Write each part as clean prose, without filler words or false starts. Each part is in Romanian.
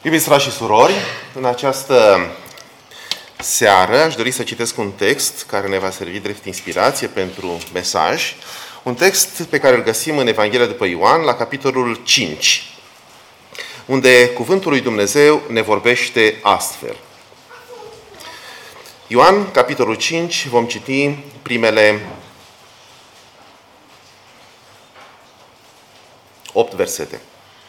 Iubiți frați și surori, în această seară aș dori să citesc un text care ne va servi drept inspirație pentru mesaj. Un text pe care îl găsim în Evanghelia după Ioan, la capitolul 5, unde cuvântul lui Dumnezeu ne vorbește astfel. Ioan, capitolul 5, vom citi primele 8 versete.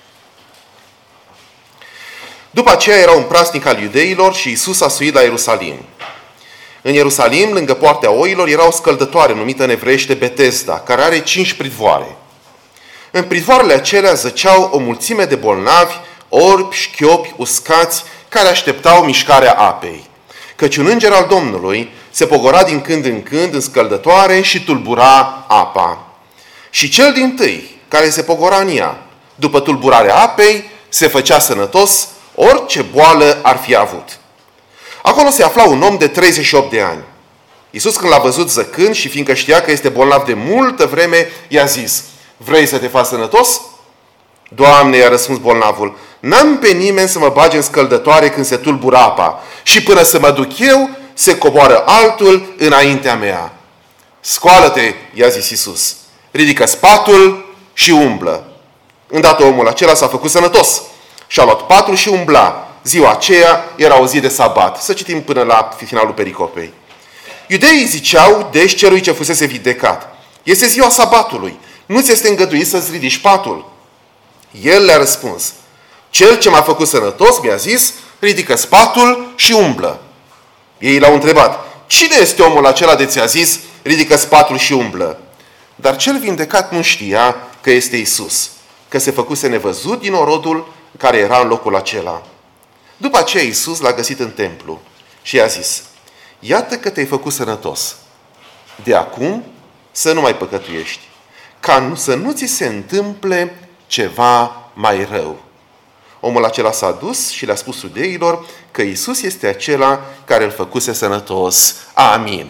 După aceea era un praznic al iudeilor și Iisus a suit la Ierusalim. În Ierusalim, lângă Poarta Oilor, era o scăldătoare numită în evreiește Betesda, care are 5 pridvoare. În pridvoarele acelea zăceau o mulțime de bolnavi, orbi, șchiopi, uscați, care așteptau mișcarea apei. Căci un înger al Domnului se pogora din când în când în scăldătoare și tulbura apa. Și cel dintâi, care se pogora în ea, după tulburarea apei, se făcea sănătos, orice boală ar fi avut. Acolo se afla un om de 38 de ani. Iisus, când l-a văzut zăcând și fiindcă știa că este bolnav de multă vreme, i-a zis: vrei să te faci sănătos? Doamne, i-a răspuns bolnavul, n-am pe nimeni să mă bage în scăldătoare când se tulbură apa și până să mă duc eu, se coboară altul înaintea mea. Scoală-te, i-a zis Iisus, ridică spatul și umblă. Îndată omul acela s-a făcut sănătos. Și-a luat patul și umbla. Ziua aceea era o zi de sabat. Să citim până la finalul pericopei. Iudeii ziceau, deci celui ce fusese vindecat: este ziua sabatului, nu ți este îngăduit să-ți ridici patul. El le-a răspuns: cel ce m-a făcut sănătos mi-a zis, ridică spatul și umblă. Ei l-au întrebat: cine este omul acela de ți-a zis, ridică spatul și umblă? Dar cel vindecat nu știa că este Iisus, că se făcuse nevăzut din orodul care era în locul acela. După aceea Iisus l-a găsit în templu și i-a zis: iată că te-ai făcut sănătos. De acum să nu mai păcătuiești, ca să nu ți se întâmple ceva mai rău. Omul acela s-a dus și le-a spus iudeilor că Iisus este acela care îl făcuse sănătos. Amin.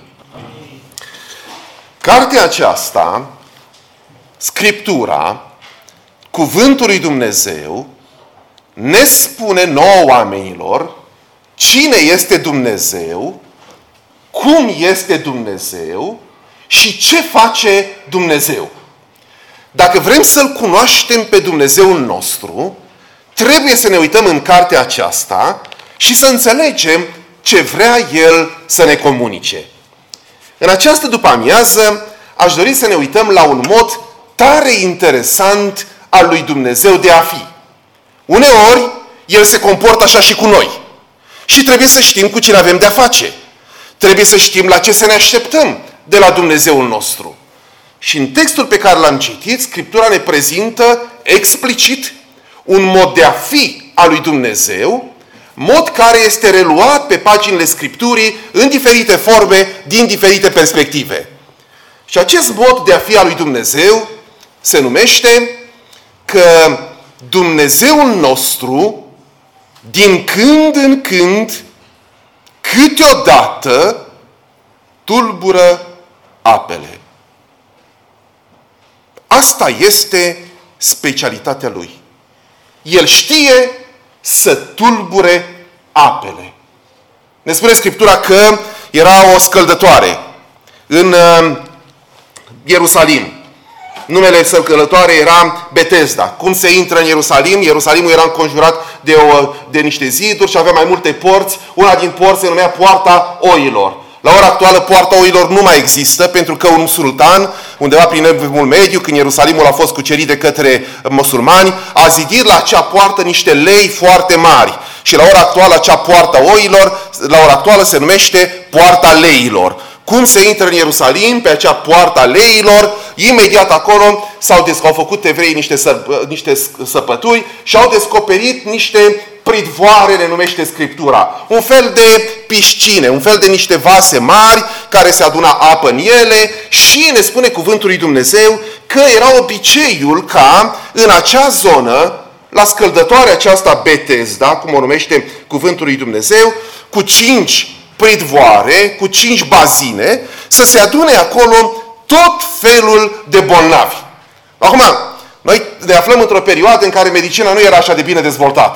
Cartea aceasta, Scriptura, Cuvântul lui Dumnezeu, ne spune nouă oamenilor cine este Dumnezeu, cum este Dumnezeu și ce face Dumnezeu. Dacă vrem să-L cunoaștem pe Dumnezeul nostru, trebuie să ne uităm în cartea aceasta și să înțelegem ce vrea El să ne comunice. În această după-amiază aș dori să ne uităm la un mod tare interesant al lui Dumnezeu de a fi. Uneori, El se comportă așa și cu noi. Și trebuie să știm cu cine avem de-a face. Trebuie să știm la ce să ne așteptăm de la Dumnezeul nostru. Și în textul pe care l-am citit, Scriptura ne prezintă explicit un mod de a fi al lui Dumnezeu, mod care este reluat pe paginile Scripturii în diferite forme, din diferite perspective. Și acest mod de a fi al lui Dumnezeu se numește că Dumnezeul nostru, din când în când, câteodată, tulbură apele. Asta este specialitatea Lui. El știe să tulbure apele. Ne spune Scriptura că era o scăldătoare în Ierusalim. Numele scăldătoare era Betesda. Cum se intră în Ierusalim? Ierusalimul era înconjurat de niște ziduri și avea mai multe porți. Una din porți se numea Poarta Oilor. La ora actuală, Poarta Oilor nu mai există, pentru că un sultan, undeva prin Evul Mediu, când Ierusalimul a fost cucerit de către musulmani, a zidit la acea poartă niște lei foarte mari. Și la ora actuală, acea Poarta Oilor, la ora actuală se numește Poarta Leilor. Cum se intră în Ierusalim, pe acea Poarta Leilor, imediat acolo au făcut evreii niște săpături și au descoperit niște pridvoare, le numește Scriptura. Un fel de piscine, un fel de niște vase mari care se aduna apă în ele și ne spune cuvântul lui Dumnezeu că era obiceiul ca în acea zonă, la scăldătoarea aceasta Betesda, cum o numește cuvântul lui Dumnezeu, cu 5 pridvoare, cu 5 bazine, să se adune acolo tot felul de bolnavi. Acum, noi ne aflăm într-o perioadă în care medicina nu era așa de bine dezvoltată.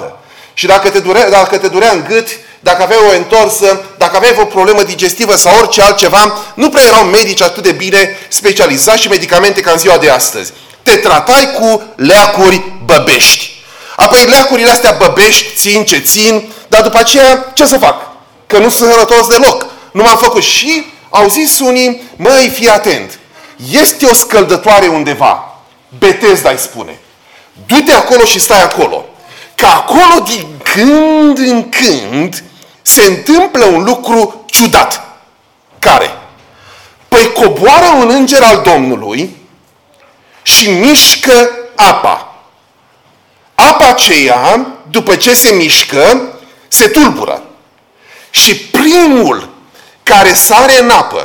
Și dacă te durea în gât, dacă aveai o întorsă, dacă aveai o problemă digestivă sau orice altceva, nu prea erau medici atât de bine specializați și medicamente ca în ziua de astăzi. Te tratai cu leacuri băbești. Apoi leacurile astea băbești țin ce țin, dar după aceea ce să fac? Că nu sunt sănătos deloc. Nu m-am făcut. Și au zis unii, măi, fii atent. Este o scăldătoare undeva. Betesda îi spune. Du-te acolo și stai acolo. Că acolo din când în când se întâmplă un lucru ciudat. Care? Păi coboară un înger al Domnului și mișcă apa. Apa aceea, după ce se mișcă, se tulbură. Și primul care sare în apă,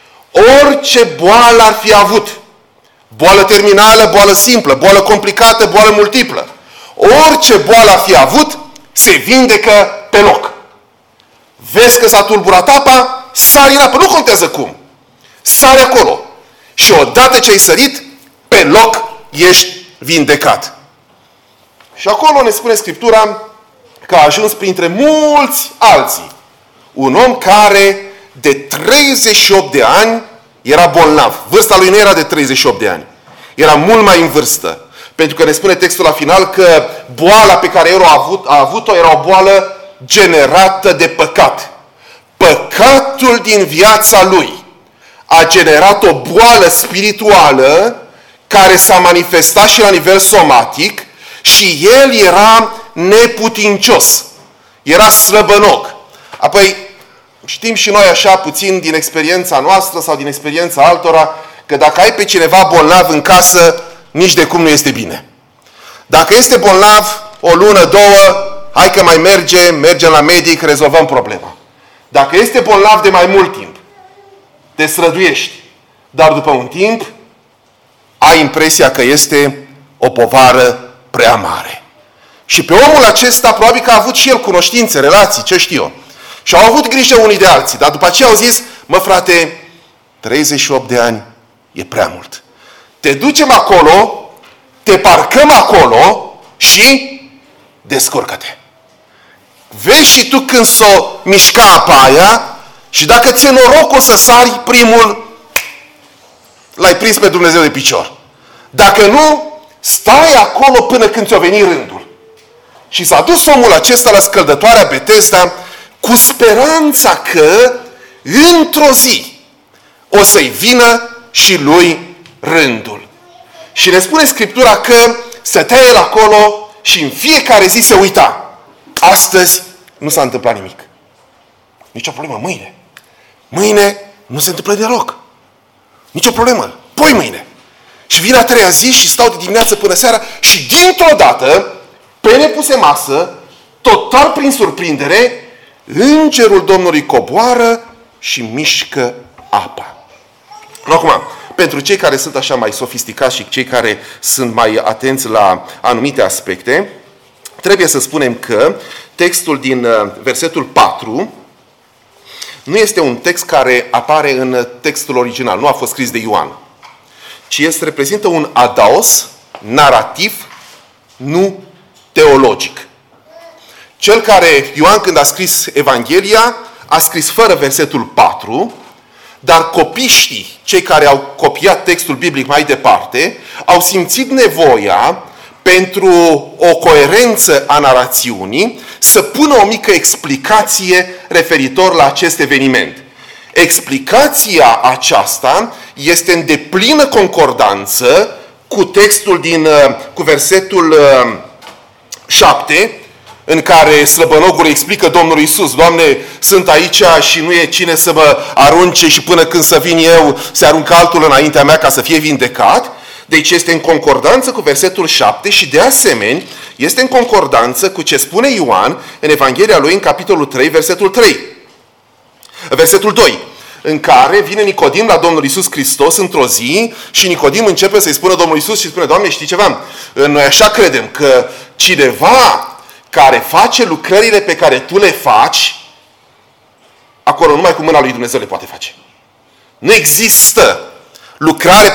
orice boală ar fi avut, boală terminală, boală simplă, boală complicată, boală multiplă, orice boală ar fi avut, se vindecă pe loc. Vezi că s-a tulburat apa, sari în apă, nu contează cum. Sari acolo. Și odată ce ai sărit, pe loc ești vindecat. Și acolo ne spune Scriptura că a ajuns printre mulți alții un om care de 38 de ani era bolnav. Vârsta lui nu era de 38 de ani. Era mult mai în vârstă. Pentru că ne spune textul la final că boala pe care a avut-o era o boală generată de păcat. Păcatul din viața lui a generat o boală spirituală care s-a manifestat și la nivel somatic și el era neputincios. Era slăbănoc. Apoi știm și noi așa puțin din experiența noastră sau din experiența altora că dacă ai pe cineva bolnav în casă, nici de cum nu este bine. Dacă este bolnav o lună, două, hai că mai mergem la medic, rezolvăm problema. Dacă este bolnav de mai mult timp, te străduiești, dar după un timp ai impresia că este o povară prea mare. Și pe omul acesta probabil că a avut și el cunoștințe, relații, ce știu eu. Și au avut grijă unii de alții, dar după aceea au zis, mă frate, 38 de ani e prea mult. Te ducem acolo, te parcăm acolo și descurcă-te. Vezi și tu când s-o mișca apa aia și dacă ți-e norocul să sari primul, l-ai prins pe Dumnezeu de picior. Dacă nu, stai acolo până când ți-o veni rândul. Și s-a dus omul acesta la scăldătoarea Betesda cu speranța că într-o zi o să-i vină și lui rândul. Și ne spune Scriptura că stătea el acolo și în fiecare zi se uita. Astăzi nu s-a întâmplat nimic. Nici o problemă. Mâine nu se întâmplă deloc. Nici o problemă. Poi mâine. Și vine a treia zi și stau de dimineață până seara și dintr-o dată, pe nepuse masă, total prin surprindere, îngerul Domnului coboară și mișcă apa. Acum, pentru cei care sunt așa mai sofisticați și cei care sunt mai atenți la anumite aspecte, trebuie să spunem că textul din versetul 4 nu este un text care apare în textul original, nu a fost scris de Ioan, ci reprezintă un adaos narrativ, nu teologic. Cel care, Ioan, când a scris Evanghelia, a scris fără versetul 4, dar copiștii, cei care au copiat textul biblic mai departe, au simțit nevoia, pentru o coerență a narațiunii, să pună o mică explicație referitor la acest eveniment. Explicația aceasta este în deplină concordanță cu textul cu versetul 7, în care slăbănogul explică Domnului Iisus, Doamne, sunt aici și nu e cine să mă arunce și până când să vin eu, se aruncă altul înaintea mea ca să fie vindecat. Deci este în concordanță cu versetul 7 și de asemenea este în concordanță cu ce spune Ioan în Evanghelia lui în capitolul 3, versetul 3. Versetul 2, în care vine Nicodim la Domnul Iisus Hristos într-o zi și Nicodim începe să-i spună Domnul Iisus și spune, Doamne, știi ceva? Noi așa credem că cineva care face lucrările pe care tu le faci, acolo numai cu mâna lui Dumnezeu le poate face. Nu există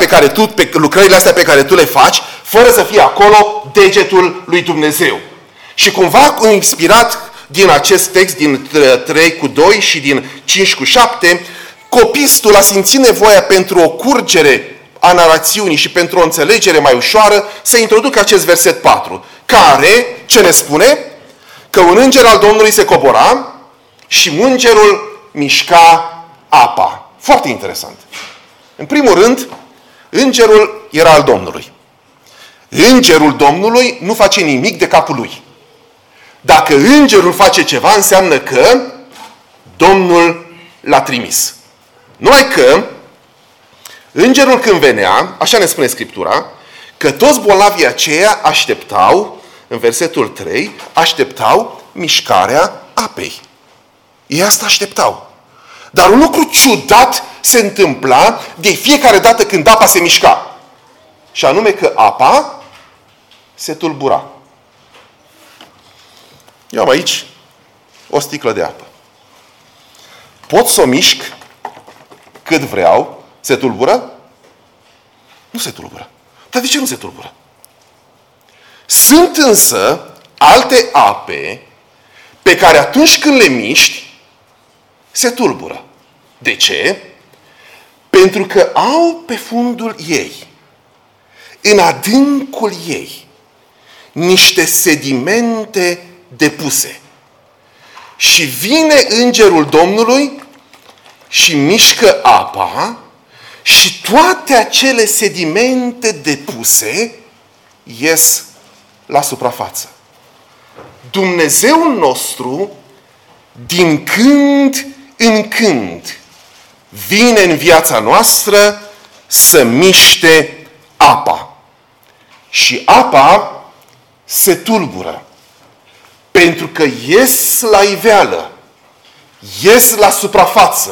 lucrările astea pe care tu le faci, fără să fie acolo degetul lui Dumnezeu. Și cumva inspirat din acest text, din 3:2 și din 5:7, copistul a simțit nevoia pentru o curgere a narațiunii și pentru o înțelegere mai ușoară să introducă acest verset 4, care, ce ne spune? Că un înger al Domnului se cobora și îngerul mișca apa. Foarte interesant. În primul rând, îngerul era al Domnului. Îngerul Domnului nu face nimic de capul lui. Dacă îngerul face ceva, înseamnă că Domnul l-a trimis. Numai că îngerul când venea, așa ne spune Scriptura, că toți bolnavii aceia așteptau, în versetul 3, așteptau mișcarea apei. Ei asta așteptau. Dar un lucru ciudat se întâmpla de fiecare dată când apa se mișca. Și anume că apa se tulbura. Eu am aici o sticlă de apă. Pot să o mișc cât vreau. Se tulbură? Nu se tulbură. Dar de ce nu se tulbură? Sunt însă alte ape pe care atunci când le miști, se tulbură. De ce? Pentru că au pe fundul ei, în adâncul ei, niște sedimente depuse. Și vine îngerul Domnului și mișcă apa și toate acele sedimente depuse ies la suprafață. Dumnezeul nostru, din când în când, vine în viața noastră să miște apa. Și apa se tulbură. Pentru că ies la iveală, ies la suprafață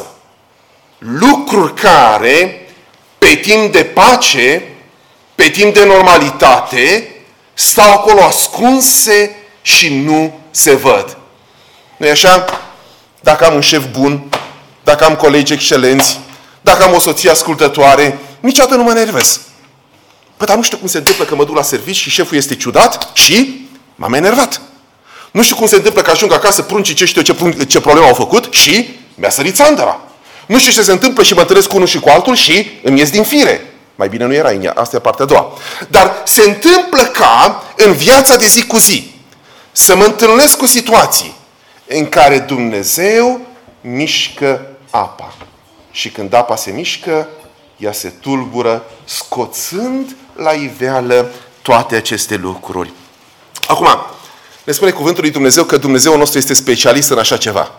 lucruri care, pe timp de pace, pe timp de normalitate, stau acolo ascunse și nu se văd. Nu-i așa? Dacă am un șef bun, dacă am colegi excelenți, dacă am o soție ascultătoare, niciodată nu mă enervez. Păi, dar nu știu cum se întâmplă că mă duc la serviciu și șeful este ciudat și m-am enervat. Nu știu cum se întâmplă că ajung acasă, pruncii ce știu ce problemă au făcut și mi-a sărit țandăra. Nu știu ce se întâmplă și mă întâlnesc cu unul și cu altul și îmi ies din fire. Mai bine nu era în ea, asta e partea a doua. Dar se întâmplă ca în viața de zi cu zi să mă întâlnesc cu situații în care Dumnezeu mișcă apa. Și când apa se mișcă, ea se tulbură, scoțând la iveală toate aceste lucruri. Acum, ne spune cuvântul lui Dumnezeu că Dumnezeul nostru este specialist în așa ceva.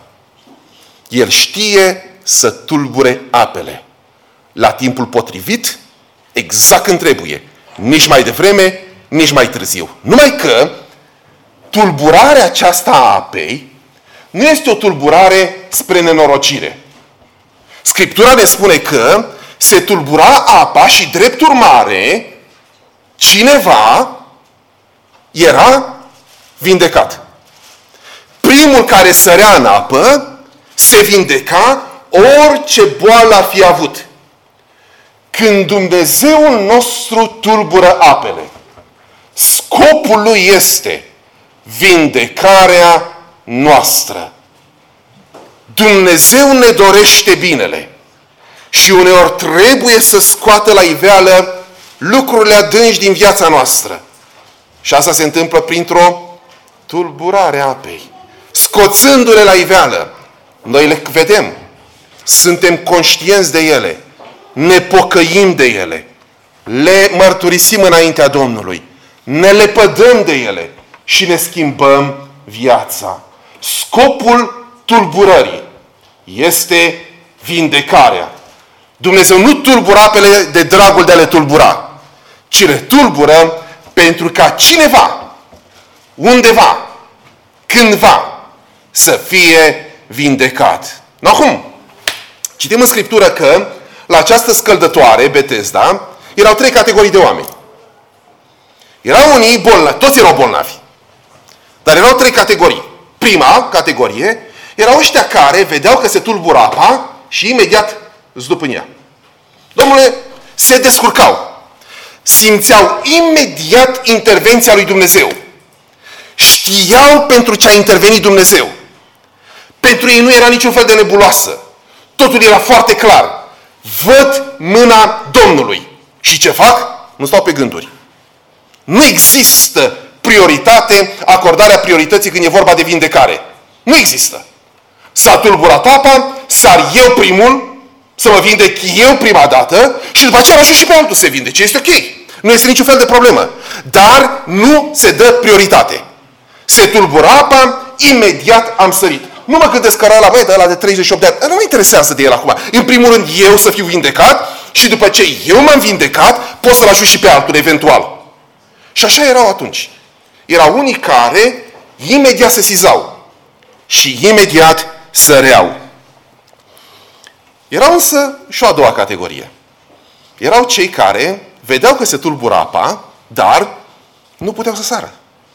El știe să tulbure apele la timpul potrivit, exact când trebuie. Nici mai devreme, nici mai târziu. Numai că tulburarea aceasta a apei nu este o tulburare spre nenorocire. Scriptura ne spune că se tulbura apa și, drept urmare, cineva era vindecat. Primul care sărea în apă se vindeca orice boală ar fi avut. Când Dumnezeul nostru tulbură apele, scopul lui este vindecarea noastră. Dumnezeu ne dorește binele și uneori trebuie să scoată la iveală lucrurile adânci din viața noastră. Și asta se întâmplă printr-o tulburare a apei. Scoțându-le la iveală, noi le vedem, suntem conștienți de ele, ne pocăim de ele, le mărturisim înaintea Domnului, ne lepădăm de ele și ne schimbăm viața. Scopul tulburării este vindecarea. Dumnezeu nu tulbură apele de dragul de a le tulbura, ci le tulbură pentru ca cineva, undeva, cândva, să fie vindecat. Acum, citim în Scriptură că la această scăldătoare, Betesda, erau 3 categorii de oameni. Erau unii bolnavi, toți erau bolnavi. Dar erau 3 categorii. Prima categorie erau ăștia care vedeau că se tulbura apa și imediat zdup în ea. Domnule, se descurcau. Simțeau imediat intervenția lui Dumnezeu. Știau pentru ce a intervenit Dumnezeu. Pentru ei nu era niciun fel de nebuloasă. Totul era foarte clar. Văd mâna Domnului. Și ce fac? Nu stau pe gânduri. Nu există prioritate, acordarea priorității când e vorba de vindecare. Nu există. S-a tulburat apa, sar eu primul, să mă vindec eu prima dată și după aceea ajung și pe altul să se vindece. Este ok. Nu este niciun fel de problemă. Dar nu se dă prioritate. Se tulbura apa, imediat am sărit. Nu mă gândesc că ăla de 38 de ani. Nu mă interesează de el acum. În primul rând eu să fiu vindecat și după ce eu m-am vindecat, pot să-l ajut și pe altul eventual. Și așa erau atunci. Erau unii care imediat se sesizau și imediat săreau. Erau însă și o a doua categorie. Erau cei care vedeau că se tulbura apa, dar nu puteau să sară.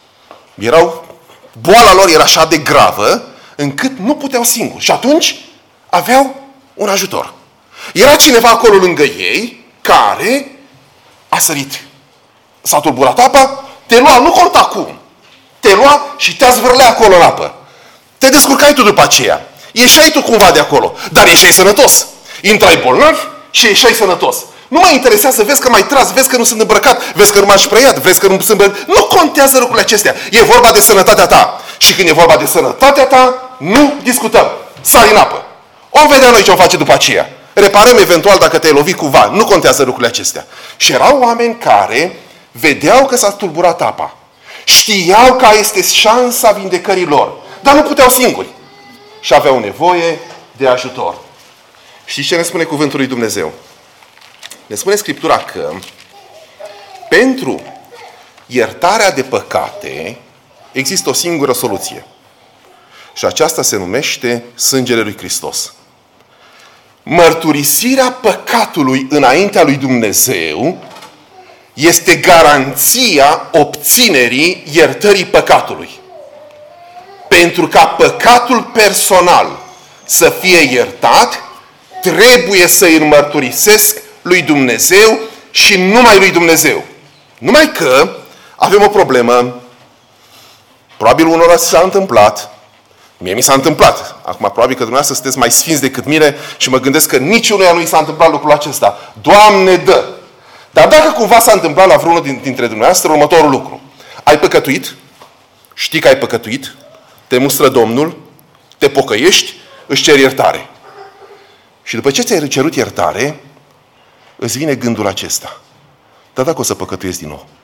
Boala lor era așa de gravă, încât nu puteau singuri. Și atunci aveau un ajutor. Era cineva acolo lângă ei care a sărit. S-a tulburat apa, te lua, nu conta cum. Te lua și te-a zvârlea acolo în apă. Te descurcai tu după aceea. Ieșai tu cumva de acolo, dar ieșai sănătos. Intrai bolnav și ieșai sănătos. Nu mă interesează, vezi că m-ai tras, vezi că nu sunt îmbrăcat, vezi că nu m-am spreiat, vezi că nu sunt îmbrăcat. Nu contează lucrurile acestea. E vorba de sănătatea ta. Și când e vorba de sănătatea ta, nu discutăm. Sari în apă. O vedea noi ce o face după aceea. Reparăm eventual dacă te-ai lovit cuva. Nu contează lucrurile acestea. Și erau oameni care vedeau că s-a tulburat apa. Știau că este șansa vindecării lor. Dar nu puteau singuri. Și aveau nevoie de ajutor. Știți ce ne spune cuvântul lui Dumnezeu? Ne spune Scriptura că pentru iertarea de păcate există o singură soluție. Și aceasta se numește sângele lui Hristos. Mărturisirea păcatului înaintea lui Dumnezeu este garanția obținerii iertării păcatului. Pentru ca păcatul personal să fie iertat, trebuie să îi mărturisesc lui Dumnezeu și numai lui Dumnezeu. Numai că avem o problemă. Probabil unora s-a întâmplat. Mie mi s-a întâmplat. Acum probabil că dumneavoastră sunteți mai sfinți decât mine și mă gândesc că niciunuia nu i s-a întâmplat lucrul acesta. Doamne, dă! Dar dacă cumva s-a întâmplat la vreunul dintre dumneavoastră următorul lucru. Ai păcătuit, știi că ai păcătuit, te mustră Domnul, te pocăiești, își ceri iertare. Și după ce ți-ai cerut iertare, îți vine gândul acesta. Dar dacă o să păcătuiesc din nou?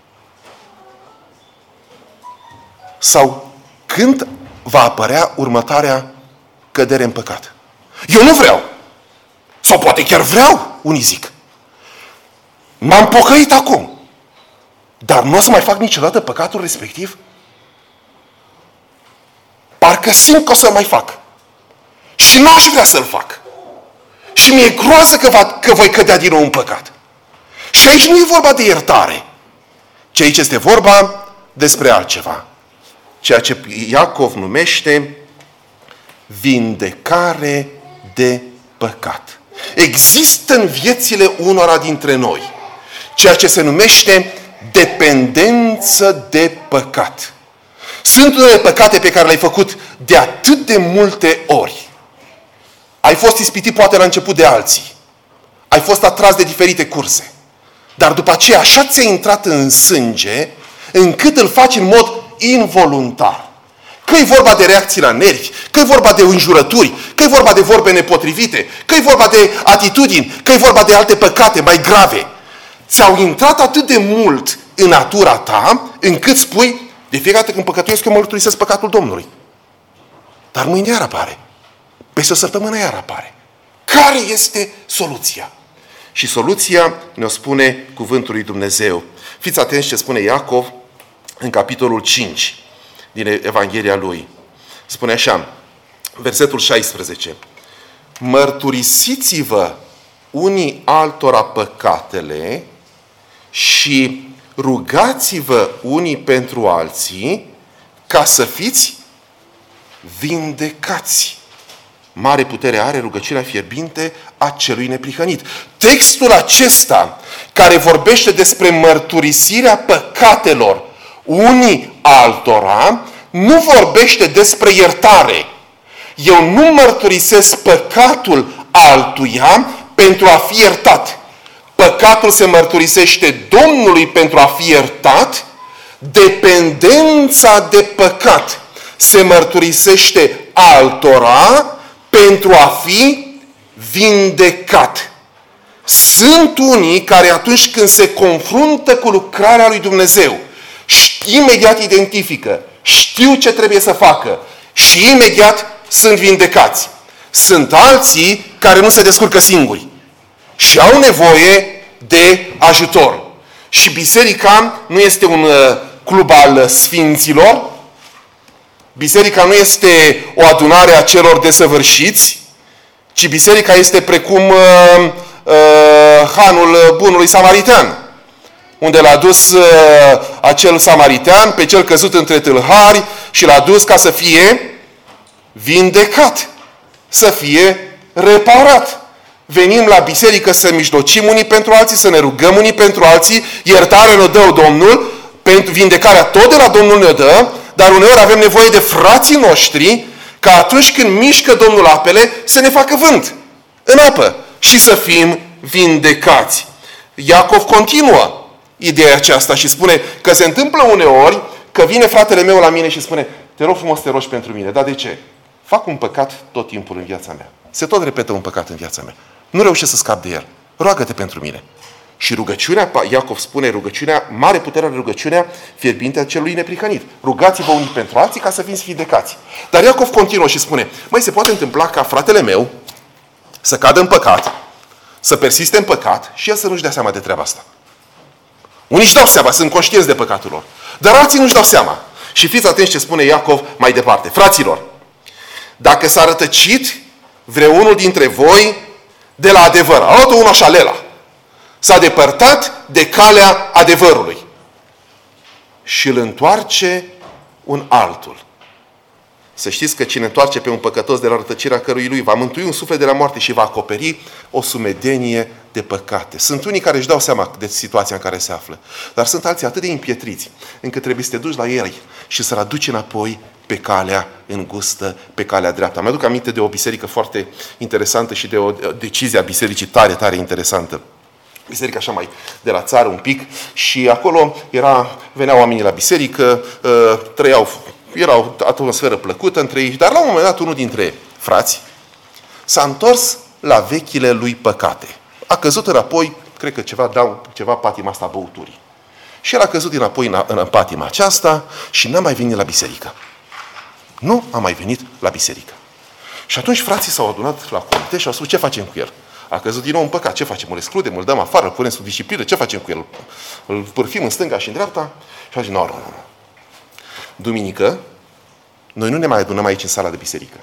Sau când va apărea următoarea cădere în păcat? Eu nu vreau. Sau poate chiar vreau, unii zic. M-am pocăit acum. Dar nu o să mai fac niciodată păcatul respectiv? Parcă simt că o să mai fac. Și nu aș vrea să-l fac. Și mi-e groază că voi cădea din nou în păcat. Și aici nu e vorba de iertare. Ci aici este vorba despre altceva. Ceea ce Iacov numește vindecare de păcat. Există în viețile unora dintre noi ceea ce se numește dependență de păcat. Sunt unele păcate pe care le-ai făcut de atât de multe ori. Ai fost ispitit poate la început de alții. Ai fost atras de diferite curse. Dar după aceea așa ți-a intrat în sânge încât îl faci în mod involuntar. Că e vorba de reacții la nervi, că e vorba de înjurături, că e vorba de vorbe nepotrivite, că e vorba de atitudini, că e vorba de alte păcate mai grave. Ți-au intrat atât de mult în natura ta, încât spui, de fiecare dată când păcătuiesc, eu mă mărturisesc păcatul Domnului. Dar mâine iar apare. Peste o săptămână iar apare. Care este soluția? Și soluția ne-o spune cuvântul lui Dumnezeu. Fiți atenți ce spune Iacov în capitolul 5 din Evanghelia lui. Spune așa, versetul 16. Mărturisiți-vă unii altora păcatele și rugați-vă unii pentru alții ca să fiți vindecați. Mare putere are rugăciunea fierbinte a celui neprihănit. Textul acesta, care vorbește despre mărturisirea păcatelor unii altora, nu vorbește despre iertare. Eu nu mărturisesc păcatul altuia pentru a fi iertat. Păcatul se mărturisește Domnului pentru a fi iertat. Dependența de păcat se mărturisește altora pentru a fi vindecat. Sunt unii care atunci când se confruntă cu lucrarea lui Dumnezeu, imediat identifică, știu ce trebuie să facă și imediat sunt vindecați. Sunt alții care nu se descurcă singuri și au nevoie de ajutor. Și biserica nu este un club al sfinților, biserica nu este o adunare a celor desăvârșiți, ci biserica este precum hanul bunului samaritan, unde l-a dus acel samaritean pe cel căzut între tâlhari și l-a dus ca să fie vindecat, să fie reparat. Venim la biserică să mijlocim unii pentru alții, să ne rugăm unii pentru alții, iertare ne dă Domnul, pentru vindecarea tot de la Domnul ne dă, dar uneori avem nevoie de frații noștri ca atunci când mișcă Domnul apele să ne facă vânt în apă și să fim vindecați. Iacov continuă ideea aceasta și spune că se întâmplă uneori că vine fratele meu la mine și spune: te rog frumos, te rogi pentru mine. Dar de ce? Fac un păcat tot timpul în viața mea. Se tot repetă un păcat în viața mea. Nu reușesc să scap de el. Roagă-te pentru mine. Și rugăciunea, Iacov spune, rugăciunea, mare putere are rugăciunea fierbinte a celui neprihănit. Rugați-vă unii pentru alții ca să fiți vindecați. Dar Iacov continuă și spune: măi, se poate întâmpla ca fratele meu să cadă în păcat, să persiste în păcat și el să nu-și dea seama de treaba asta. Unii își dau seama, sunt conștienți de păcatul lor. Dar alții nu-și dau seama. Și fiți atenți ce spune Iacov mai departe. Fraților, dacă s-a rătăcit vreunul dintre voi de la adevăr, a luat unul așa lela, s-a depărtat de calea adevărului și îl întoarce un altul. Să știți că cine întoarce pe un păcătos de la rătăcirea cărui lui va mântui un suflet de la moarte și va acoperi o sumedenie de păcate. Sunt unii care își dau seama de situația în care se află, dar sunt alții atât de împietriți încât trebuie să te duci la ei și să-l aduci înapoi pe calea îngustă, pe calea dreaptă. Mi-aduc aminte de o biserică foarte interesantă și de o decizie a bisericii tare, tare interesantă. Biserica așa mai de la țară un pic și acolo veneau oamenii la biserică, era o atmosferă plăcută între ei, dar la un moment dat unul dintre frați s-a întors la vechile lui păcate. A căzut înapoi, cred că ceva patima asta a băuturii. Și el a căzut înapoi în patima aceasta și n-a mai venit la biserică. Nu a mai venit la biserică. Și atunci frații s-au adunat la comite și au spus: ce facem cu el? A căzut din nou în păcat. Ce facem? Îl excludem, îl dăm afară, îl punem sub disciplină? Ce facem cu el? Îl pârfim în stânga și în dreapta? Și a zis: nu. Duminică, noi nu ne mai adunăm aici în sala de biserică,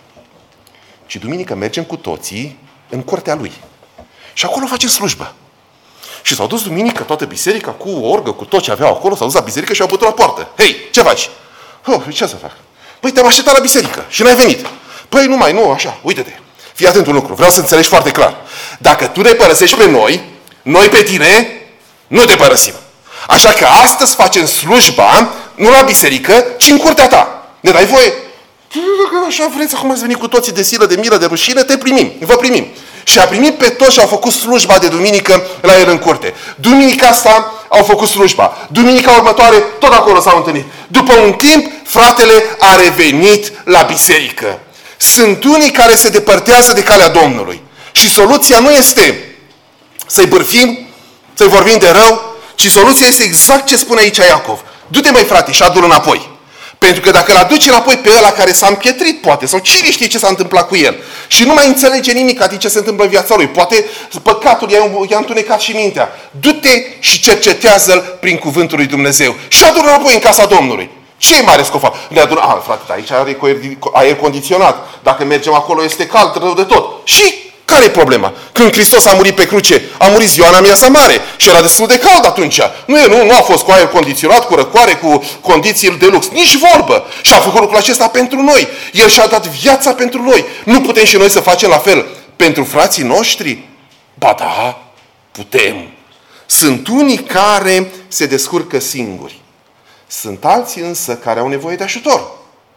ci duminică mergem cu toții în curtea lui. Și acolo facem slujbă. Și s-au dus duminică toată biserica cu orgă, cu tot ce aveau acolo, s-au dus la biserică și au bătut la poartă. Hei, ce faci? Ce să fac? Păi te-am așteptat la biserică și n-ai venit. Păi nu, așa, uite-te. Fii atent un lucru, vreau să înțelegi foarte clar. Dacă tu ne părăsești pe noi pe tine nu te părăsim. Așa că astăzi facem slujba, nu la biserică, ci în curtea ta. Ne dai voie? Dacă așa vreți, acum ați venit cu toții de silă, de milă, de rușine, vă primim. Și a primit pe toți și au făcut slujba de duminică la el în curte. Duminica asta au făcut slujba. Duminica următoare tot acolo s-au întâlnit. După un timp, fratele a revenit la biserică. Sunt unii care se depărtează de calea Domnului. Și soluția nu este să-i bârfim, să-i vorbim de rău, ci soluția este exact ce spune aici Iacov. Du-te, măi frate, și adu-l înapoi. Pentru că dacă îl aduci înapoi pe ăla care s-a împietrit, poate, sau cine știe ce s-a întâmplat cu el, și nu mai înțelege nimic din ce se întâmplă în viața lui, poate păcatul i-a întunecat și mintea, du-te și cercetează-l prin cuvântul lui Dumnezeu și adu-l înapoi în casa Domnului. Ce e mare scofat? Ne adună, frate, aici are aer condiționat. Dacă mergem acolo este cald, rău de tot. Și care e problema? Când Hristos a murit pe cruce, a murit ziua în amiaza mare și era destul de cald atunci. Nu a fost cu aer condiționat, cu răcoare, cu condiții de lux. Nici vorbă. Și a făcut lucrul acesta pentru noi. El și-a dat viața pentru noi. Nu putem și noi să facem la fel pentru frații noștri? Ba da, putem. Sunt unii care se descurcă singuri. Sunt alții însă care au nevoie de ajutor.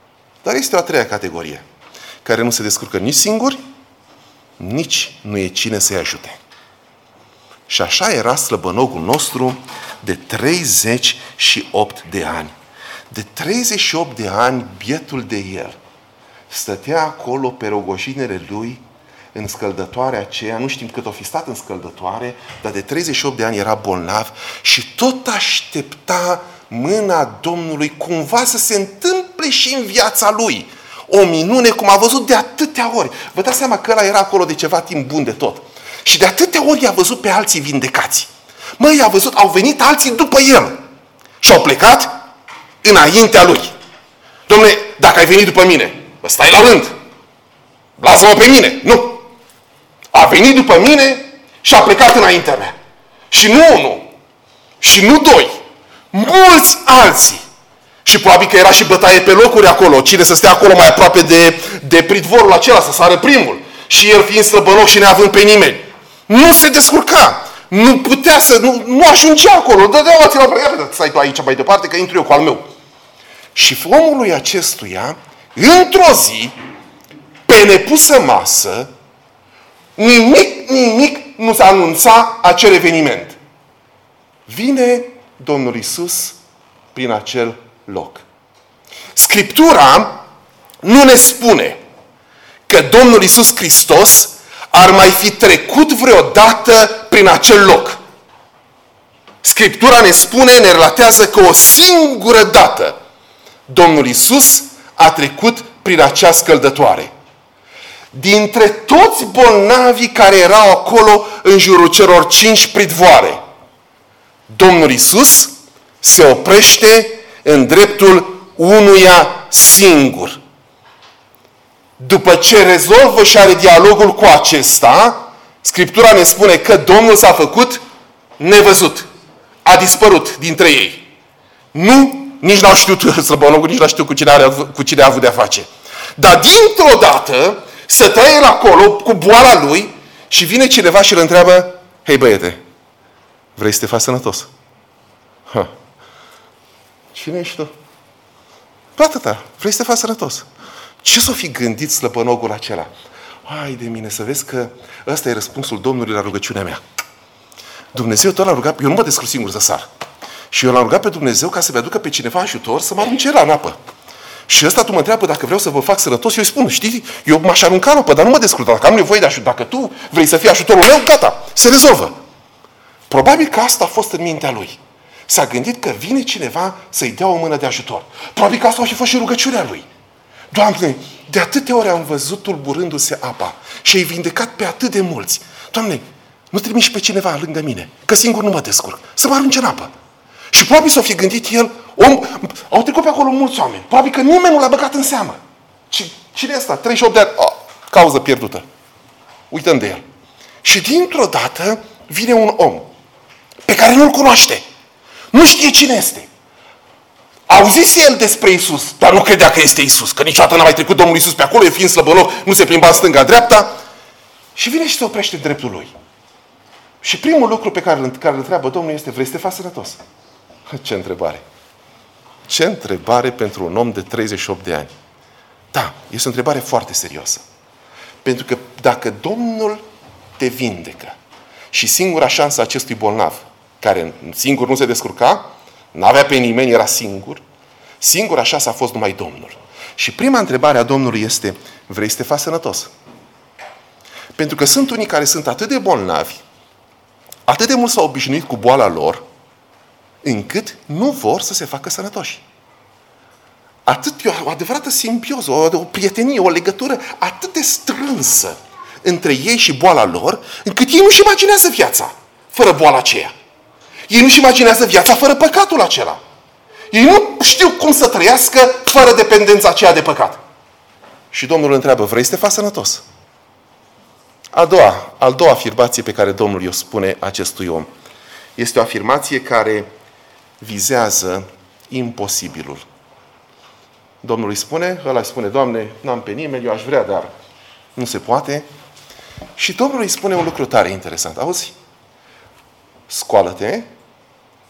Dar este o a treia categorie, care nu se descurcă nici singuri, nici nu e cine să-i ajute. Și așa era slăbănogul nostru de 38 de ani. De 38 de ani, bietul de el stătea acolo pe rogoșinele lui, în scăldătoarea aceea, nu știm cât o fi stat în scăldătoare, dar de 38 de ani era bolnav și tot aștepta mâna Domnului cumva să se întâmple și în viața lui. O minune, cum a văzut de atâtea ori. Vă dați seama că ăla era acolo de ceva timp bun de tot. Și de atâtea ori i-a văzut pe alții vindecați. Măi, i-a văzut, au venit alții după el. Și au plecat înaintea lui. Dom'le, dacă ai venit după mine, stai la rând. Lasă-mă pe mine. Nu. A venit după mine și a plecat înaintea mea. Și nu unul. Și nu doi. Mulți alții. Și probabil că era și bătaie pe locuri acolo. Cine să stea acolo mai aproape de pridvorul acela, să sară primul. Și el fiind slăbănoc și neavând pe nimeni. Nu se descurca. Nu putea să... Nu ajungea acolo. Dă-te-o la stai tu aici mai departe, că intru eu cu al meu. Și omului acestuia, într-o zi, pe nepusă masă, nimic nu se anunța acel eveniment. Vine Domnul Iisus prin acel loc. Scriptura nu ne spune că Domnul Iisus Hristos ar mai fi trecut vreodată prin acel loc. Scriptura ne spune, ne relatează că o singură dată Domnul Iisus a trecut prin acea scăldătoare. Dintre toți bolnavii care erau acolo în jurul celor 5 pridvoare, Domnul Iisus se oprește în dreptul unuia singur. După ce rezolvă și are dialogul cu acesta, Scriptura ne spune că Domnul s-a făcut nevăzut. A dispărut dintre ei. Nu, nici n-au știut slăbănogul, nici n-au știut cu cine a avut de-a face. Dar dintr-o dată stătea el acolo cu boala lui și vine cineva și îl întreabă: hei băiete, vrei să te faci sănătos? Ha. Cine ești tu? Atâta, vrei să te faci sănătos. Ce s-o fi gândit slăbănogul acela? Hai de mine, să vezi că ăsta e răspunsul Domnului la rugăciunea mea. Dumnezeu tot l-a rugat, eu nu mă descurc singur să sar. Și eu l-am rugat pe Dumnezeu ca să-mi aducă pe cineva ajutor să mă arunce la în apă. Și ăsta tu mă întreabă dacă vreau să vă fac sănătos, eu îi spun, știi, eu m-aș arunca în apă, dar nu mă descurc. Dacă am nevoie de ajutor, dacă tu vrei să fii ajutorul meu, gata, se rezolvă. Probabil că asta a fost în mintea lui. S-a gândit că vine cineva să-i dea o mână de ajutor. Probabil că asta a și fost și rugăciunea lui. Doamne, de atâtea ori am văzut tulburându-se apa și ai vindecat pe atât de mulți. Doamne, nu trimiși pe cineva lângă mine, că singur nu mă descurc, să mă arunce în apă. Și probabil s-o fi gândit el, au trecut pe acolo mulți oameni. Probabil că nimeni nu l-a băgat în seamă. Cine e ăsta? 38 de ani. Cauză pierdută. Uităm de el. Și dintr-o dată vine un om pe care nu-l cunoaște. Nu știe cine este. Auzise el despre Iisus, dar nu credea că este Iisus, că niciodată n-a mai trecut Domnul Iisus pe acolo, fiind slăbănoc, nu se plimba stânga-dreapta. Și vine și se oprește în dreptul lui. Și primul lucru pe care îl întreabă Domnul este: vrei să te faci sănătos? Ce întrebare! Ce întrebare pentru un om de 38 de ani! Da, este o întrebare foarte serioasă. Pentru că dacă Domnul te vindecă și singura șansă acestui bolnav, care singur nu se descurca, n-avea pe nimeni, era singur, singura șansă a fost numai Domnul. Și prima întrebare a Domnului este: vrei să te faci sănătos? Pentru că sunt unii care sunt atât de bolnavi, atât de mult s-au obișnuit cu boala lor, încât nu vor să se facă sănătoși. Atât e o adevărată simbioză, o prietenie, o legătură atât de strânsă între ei și boala lor, încât ei nu-și imaginează viața fără boala aceea. Ei nu-și imaginează viața fără păcatul acela. Ei nu știu cum să trăiască fără dependența aceea de păcat. Și Domnul îl întreabă: vrei să te faci sănătos? Al doua afirmație pe care Domnul i-o spune acestui om este o afirmație care vizează imposibilul. Domnul îi spune, ăla îi spune: Doamne, n-am pe nimeni, eu aș vrea, dar nu se poate. Și Domnul îi spune un lucru tare interesant. Auzi? Scoală-te,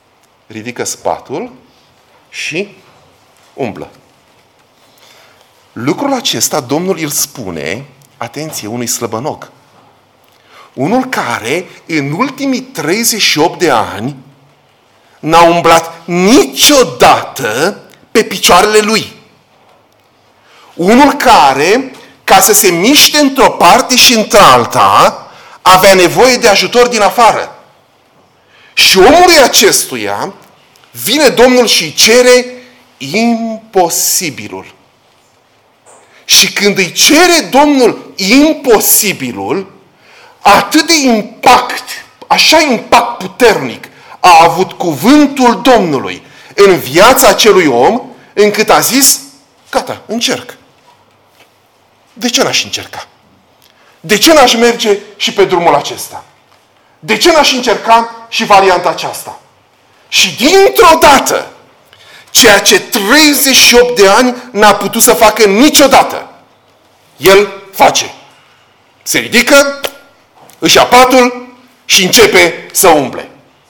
ridică spatul și umblă. Lucrul acesta Domnul îl spune, atenție, unui slăbănoc. Unul care în ultimii 38 de ani n-a umblat niciodată pe picioarele lui. Unul care, ca să se miște într-o parte și într-alta, avea nevoie de ajutor din afară. Și omului acestuia vine Domnul și îi cere imposibilul. Și când îi cere Domnul imposibilul, atât de așa impact puternic a avut cuvântul Domnului în viața acelui om, încât a zis, gata, încerc. De ce n-aș încerca? De ce n-aș merge și pe drumul acesta? De ce n-aș încerca și varianta aceasta? Și dintr-o dată, ceea ce 38 de ani n-a putut să facă niciodată, el face. Se ridică, își ia patul și începe să umble.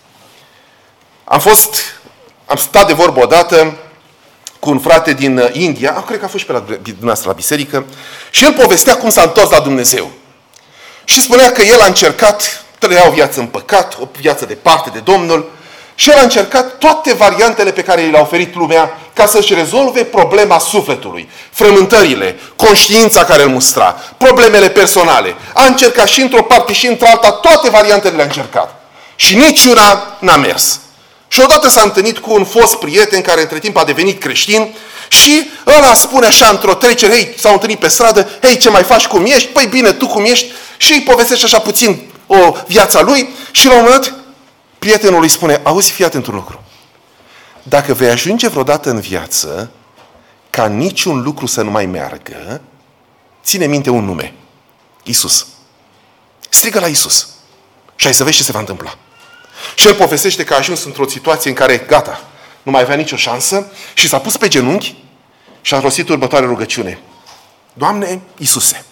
Am stat de vorbă odată cu un frate din India, cred că a fost și pe la dumneavoastră la biserică, și el povestea cum s-a întors la Dumnezeu. Și spunea că el a încercat, trăia o viață în păcat, o viață departe de Domnul, și el a încercat toate variantele pe care le-a oferit lumea ca să-și rezolve problema sufletului, frământările, conștiința care îl mustra, problemele personale. A încercat și într-o parte și într-alta, toate variantele le-a încercat. Și niciuna n-a mers. Și odată s-a întâlnit cu un fost prieten care între timp a devenit creștin și ăla spune așa într-o trecere, hei, s-au întâlnit pe stradă, hei, ce mai faci, cum ești? Păi bine, tu cum ești? Și îi povestește așa puțin o viața lui și la un moment dat prietenul îi spune, auzi, fii atent un lucru. Dacă vei ajunge vreodată în viață ca niciun lucru să nu mai meargă, ține minte un nume. Iisus. Strigă la Iisus. Și ai să vezi ce se va întâmpla. Și el povestește că a ajuns într-o situație în care, gata, nu mai avea nicio șansă și s-a pus pe genunchi și a rostit următoarea rugăciune. Doamne Iisuse,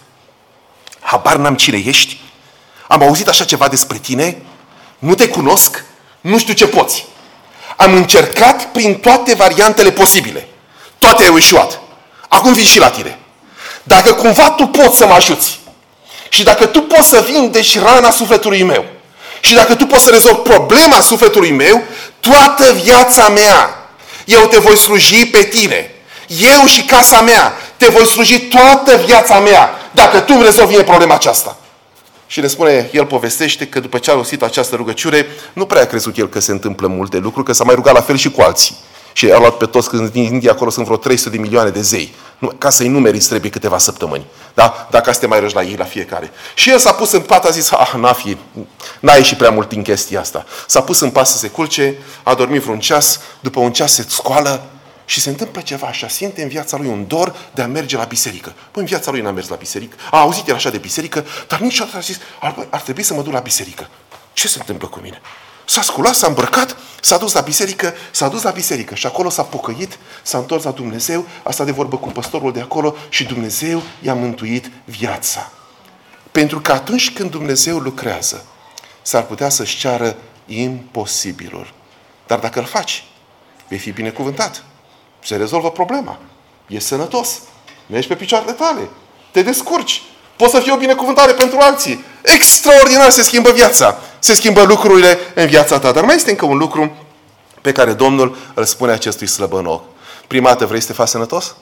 habar n-am cine ești, am auzit așa ceva despre tine, nu te cunosc, nu știu ce poți. Am încercat prin toate variantele posibile. Toate au eșuat. Acum vin și la tine. Dacă cumva tu poți să mă ajuți și dacă tu poți să vindești rana sufletului meu și dacă tu poți să rezolvi problema sufletului meu, toată viața mea, eu te voi sluji pe tine. Eu și casa mea te voi sluji toată viața mea dacă tu îmi rezolvi mie problema aceasta. Și le spune, el povestește că după ce a rostit această rugăciune, nu prea a crezut el că se întâmplă multe lucruri, că s-a mai rugat la fel și cu alții. Și a luat pe toți, când din India acolo sunt vreo 300 de milioane de zei. Ca să-i numeri îți trebuie câteva săptămâni. Da? Dacă să te mai răși la ei, la fiecare. Și el s-a pus în pat, a zis, n-a ieșit prea mult din chestia asta. S-a pus în pat să se culce, a dormit vreun ceas, după un ceas se scoală și se întâmplă ceva așa, simte în viața lui un dor de a merge la biserică. Păi în viața lui n-a mers la biserică, a auzit el așa de biserică, dar niciodată a zis, ar trebui să mă duc la biserică. Ce se întâmplă cu mine? S-a sculat, s-a îmbrăcat, s-a dus la biserică și acolo s-a pocăit, s-a întors la Dumnezeu, a stat de vorbă cu păstorul de acolo și Dumnezeu i-a mântuit viața. Pentru că atunci când Dumnezeu lucrează, s-ar putea să-și ceară imposibilul. Dar dacă îl faci, vei fi binecuvântat. Se rezolvă problema. Ești sănătos. Mergi pe picioarele tale. Te descurci. Poți să fii o binecuvântare pentru alții. Extraordinar se schimbă viața. Se schimbă lucrurile în viața ta. Dar mai este încă un lucru pe care Domnul îl spune acestui slăbănoc. Prima dată, vrei să te faci sănătos?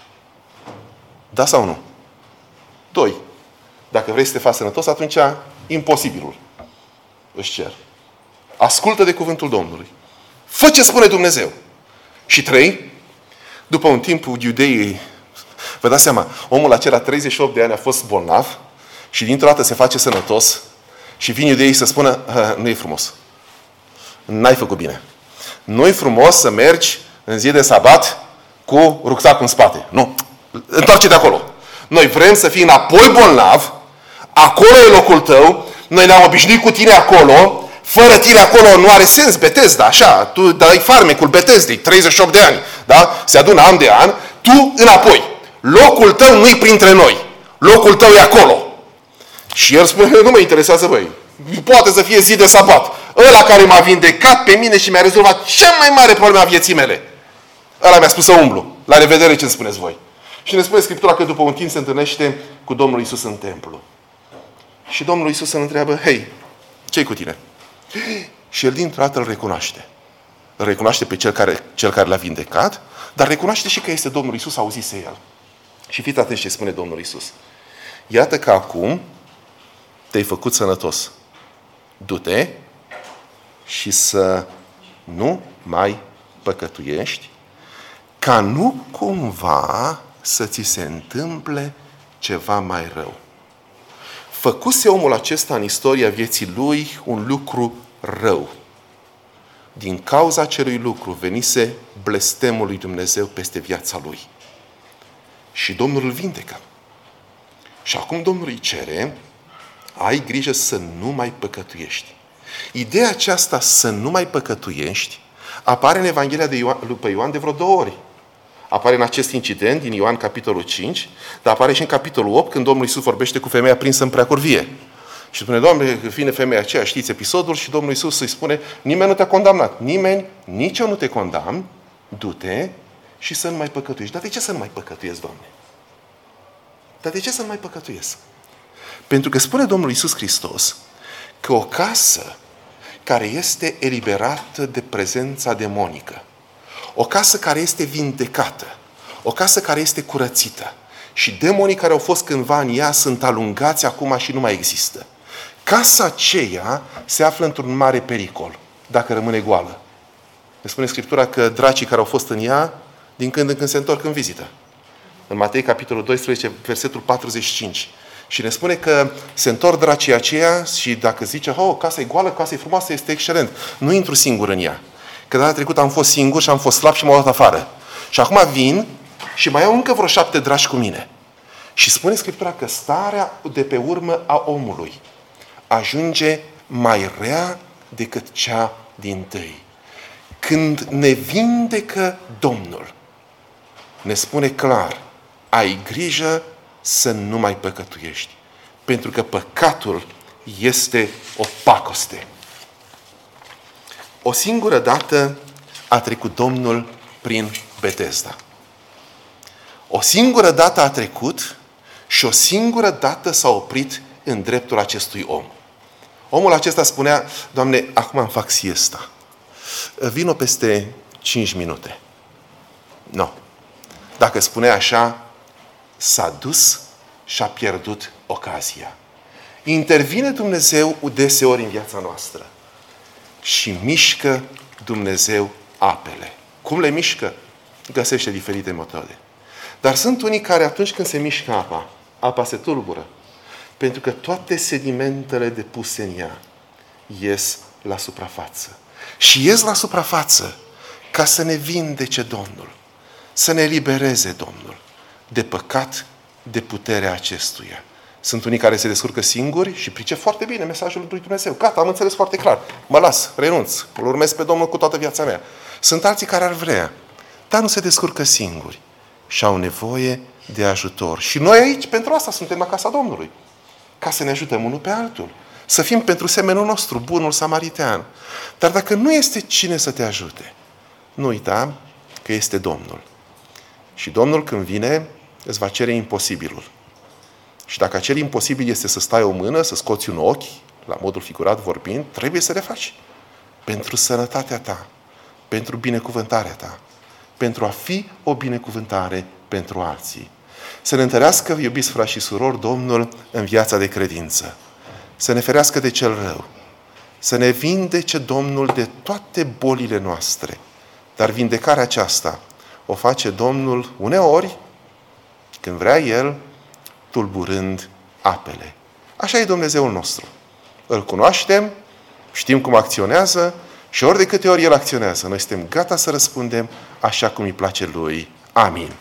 Da sau nu? 2. Dacă vrei să te faci sănătos, atunci imposibilul își cer. Ascultă de cuvântul Domnului. Fă ce spune Dumnezeu. Și 3. După un timp, iudeii, vă dați seama, omul acela 38 de ani a fost bolnav și dintr-o dată se face sănătos și vin iudeii să spună, nu e frumos. N-ai făcut bine. Nu e frumos să mergi în zi de sabat cu rucsacul în spate. Nu. Întoarce-te acolo. Noi vrem să fii înapoi bolnav, acolo e locul tău, noi ne-am obișnuit cu tine acolo, fără tine acolo nu are sens, Betesda, așa, tu dai farmecul Betesdei, 38 de ani, da? Se adună an de an, tu înapoi. Locul tău nu-i printre noi. Locul tău e acolo. Și el spune, nu mă interesează, băi. Poate să fie zi de sabat. Ăla care m-a vindecat pe mine și mi-a rezolvat cea mai mare problemă a vieții mele. Ăla mi-a spus să umblu. La revedere, ce-mi spuneți voi? Și ne spune Scriptura că după un timp se întâlnește cu Domnul Iisus în templu. Și Domnul Iisus îl întreabă, hei, ce-i cu tine? Și el dintr-o dată îl recunoaște. Îl recunoaște pe cel care l-a vindecat, dar recunoaște și că este Domnul Iisus, auzise el. Și fiți atenți ce spune Domnul Iisus. Iată că acum te-ai făcut sănătos. Du-te și să nu mai păcătuiești, ca nu cumva să ți se întâmple ceva mai rău. Făcuse omul acesta în istoria vieții lui un lucru rău. Din cauza acelui lucru venise blestemul lui Dumnezeu peste viața lui. Și Domnul îl vindecă. Și acum Domnul îi cere, ai grijă să nu mai păcătuiești. Ideea aceasta, să nu mai păcătuiești, apare în Evanghelia după Ioan de vreo 2 ori. Apare în acest incident din Ioan capitolul 5, dar apare și în capitolul 8, când Domnul Iisus vorbește cu femeia prinsă în preacurvie. Și spune, Doamne, fiind femeia aceea, știți episodul, și Domnul Iisus îi spune, nimeni nu te-a condamnat, nimeni, nici eu nu te condamn, du-te și să nu mai păcătuiești. Dar de ce să nu mai păcătuiesc, Doamne? Dar de ce să nu mai păcătuiesc? Pentru că spune Domnul Iisus Hristos că o casă care este eliberată de prezența demonică, o casă care este vindecată, o casă care este curățită și demonii care au fost cândva în ea sunt alungați acum și nu mai există. Casa aceea se află într-un mare pericol dacă rămâne goală. Ne spune Scriptura că dracii care au fost în ea, din când în când se întorc în vizită. În Matei, capitolul 12, versetul 45. Și ne spune că se întorc dracii aceia și dacă zice, casa e goală, casa e frumoasă, este excelent. Nu intru singur în ea. Că data trecută am fost singur și am fost slab și m-au dat afară. Și acum vin și mai iau încă vreo 7 draci cu mine. Și spune Scriptura că starea de pe urmă a omului ajunge mai rea decât cea dintâi. Când ne vindecă Domnul, ne spune clar, ai grijă să nu mai păcătuiești. Pentru că păcatul este o pacoste. O singură dată a trecut Domnul prin Betesda. O singură dată a trecut și o singură dată s-a oprit în dreptul acestui om. Omul acesta spunea, Doamne, acum îmi fac siesta. Vino peste 5 minute. Nu. Dacă spunea așa, s-a dus și a pierdut ocazia. Intervine Dumnezeu deseori în viața noastră și mișcă Dumnezeu apele. Cum le mișcă? Găsește diferite metode. Dar sunt unii care atunci când se mișcă apa se tulbură. Pentru că toate sedimentele depuse în ea ies la suprafață. Și ies la suprafață ca să ne vindece Domnul, să ne elibereze Domnul de păcat, de puterea acestuia. Sunt unii care se descurcă singuri și pricep foarte bine mesajul lui Dumnezeu. Gata, am înțeles foarte clar. Mă las, renunț, îl urmez pe Domnul cu toată viața mea. Sunt alții care ar vrea, dar nu se descurcă singuri și au nevoie de ajutor. Și noi aici, pentru asta, suntem la casa Domnului. Ca să ne ajutăm unul pe altul. Să fim pentru semenul nostru, bunul samaritean. Dar dacă nu este cine să te ajute, nu uita că este Domnul. Și Domnul când vine, îți va cere imposibilul. Și dacă acel imposibil este să stai o mână, să scoți un ochi, la modul figurat vorbind, trebuie să le faci. Pentru sănătatea ta, pentru binecuvântarea ta, pentru a fi o binecuvântare pentru alții. Să ne întărească, iubiți frați și surori, Domnul în viața de credință. Să ne ferească de cel rău. Să ne vindece Domnul de toate bolile noastre. Dar vindecarea aceasta o face Domnul uneori, când vrea El, tulburând apele. Așa e Dumnezeul nostru. Îl cunoaștem, știm cum acționează și ori de câte ori El acționează, noi suntem gata să răspundem așa cum îi place Lui. Amin.